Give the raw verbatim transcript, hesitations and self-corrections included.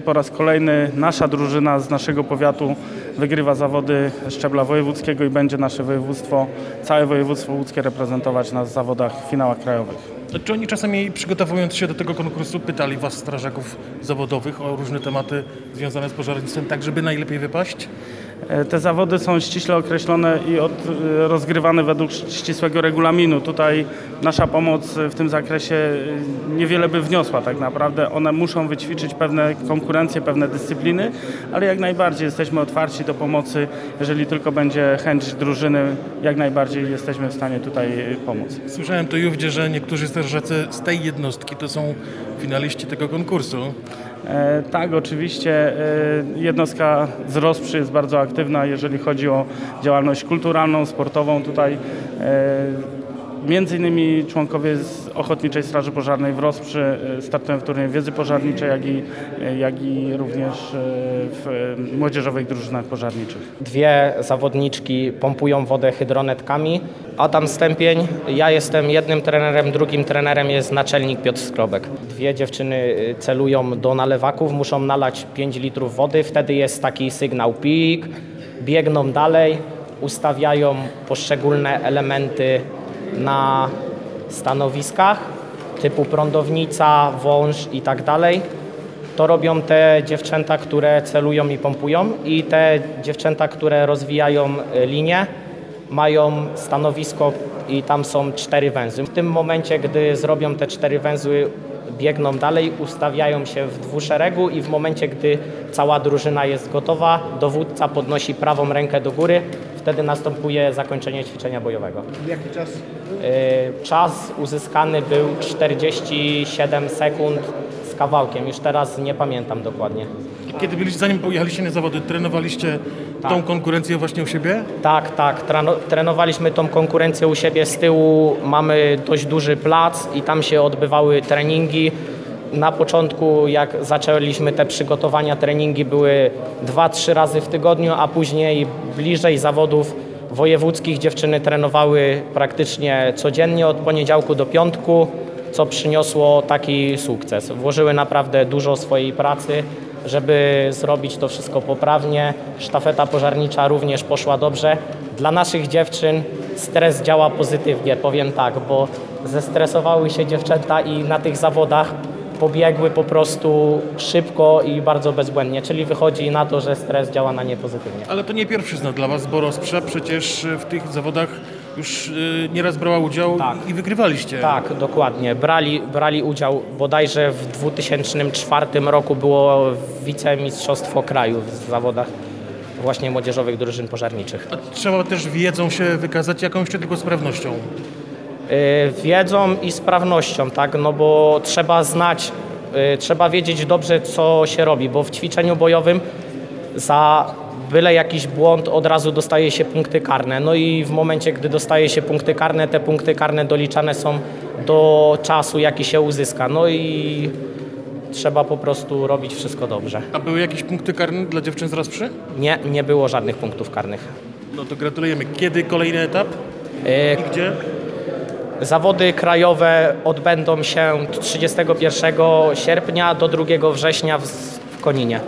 po raz kolejny nasza drużyna z naszego powiatu wygrywa zawody szczebla wojewódzkiego i będzie nasze województwo, całe województwo łódzkie reprezentować nas w zawodach, w finałach krajowych. Czy oni czasami, przygotowując się do tego konkursu, pytali Was, strażaków zawodowych, o różne tematy związane z pożarnictwem, tak żeby najlepiej wypaść? Te zawody są ściśle określone i od, rozgrywane według ścisłego regulaminu. Tutaj nasza pomoc w tym zakresie niewiele by wniosła tak naprawdę. One muszą wyćwiczyć pewne konkurencje, pewne dyscypliny, ale jak najbardziej jesteśmy otwarci do pomocy. Jeżeli tylko będzie chęć drużyny, jak najbardziej jesteśmy w stanie tutaj pomóc. Słyszałem tu, Jówdzie, że niektórzy strażacy z tej jednostki to są finaliści tego konkursu. E, tak, oczywiście e, jednostka z Rosprzy jest bardzo aktywna, jeżeli chodzi o działalność kulturalną, sportową. Tutaj e, między innymi członkowie z Ochotniczej Straży Pożarnej w Rosprzy e, startują w turnieju wiedzy pożarniczej, jak i, e, jak i również e, w e, młodzieżowych drużynach pożarniczych. Dwie zawodniczki pompują wodę hydronetkami. Adam Stępień, ja jestem jednym trenerem, drugim trenerem jest naczelnik Piotr Skrobek. Dwie dziewczyny celują do nalewaków, muszą nalać pięć litrów wody, wtedy jest taki sygnał pik, biegną dalej, ustawiają poszczególne elementy na stanowiskach typu prądownica, wąż i tak dalej. To robią te dziewczęta, które celują i pompują, i te dziewczęta, które rozwijają linię, mają stanowisko i tam są cztery węzły. W tym momencie, gdy zrobią te cztery węzły, biegną dalej, ustawiają się w dwuszeregu i w momencie, gdy cała drużyna jest gotowa, dowódca podnosi prawą rękę do góry, wtedy następuje zakończenie ćwiczenia bojowego. Jaki czas? Yy, czas uzyskany był czterdzieści siedem sekund z kawałkiem, już teraz nie pamiętam dokładnie. Kiedy byliście, zanim pojechaliście na zawody, trenowaliście Tak. tą konkurencję właśnie u siebie? Tak, tak. Trano, trenowaliśmy tą konkurencję u siebie. Z tyłu mamy dość duży plac i tam się odbywały treningi. Na początku, jak zaczęliśmy te przygotowania, treningi były dwa trzy razy w tygodniu, a później bliżej zawodów wojewódzkich dziewczyny trenowały praktycznie codziennie od poniedziałku do piątku, co przyniosło taki sukces. Włożyły naprawdę dużo swojej pracy, żeby zrobić to wszystko poprawnie. Sztafeta pożarnicza również poszła dobrze. Dla naszych dziewczyn stres działa pozytywnie, powiem tak, bo zestresowały się dziewczęta i na tych zawodach pobiegły po prostu szybko i bardzo bezbłędnie, czyli wychodzi na to, że stres działa na nie pozytywnie. Ale to nie pierwszyzna dla Was, bo Rosprza przecież w tych zawodach już y, nieraz brała udział Tak. i wygrywaliście. Tak, dokładnie. Brali, brali udział bodajże w dwa tysiące czwartym roku było wicemistrzostwo kraju w zawodach właśnie młodzieżowych drużyn pożarniczych. A trzeba też wiedzą się wykazać jakąś, czy tylko sprawnością? Yy, wiedzą i sprawnością, tak, no bo trzeba znać, yy, trzeba wiedzieć dobrze, co się robi, bo w ćwiczeniu bojowym za byle jakiś błąd od razu dostaje się punkty karne. No i w momencie, gdy dostaje się punkty karne, te punkty karne doliczane są do czasu, jaki się uzyska. No i trzeba po prostu robić wszystko dobrze. A były jakieś punkty karne dla dziewczyn z Rosprzy? Nie, nie było żadnych punktów karnych. No to gratulujemy. Kiedy kolejny etap? Yy, I gdzie? Zawody krajowe odbędą się trzydziestego pierwszego sierpnia do drugiego września w w Koninie.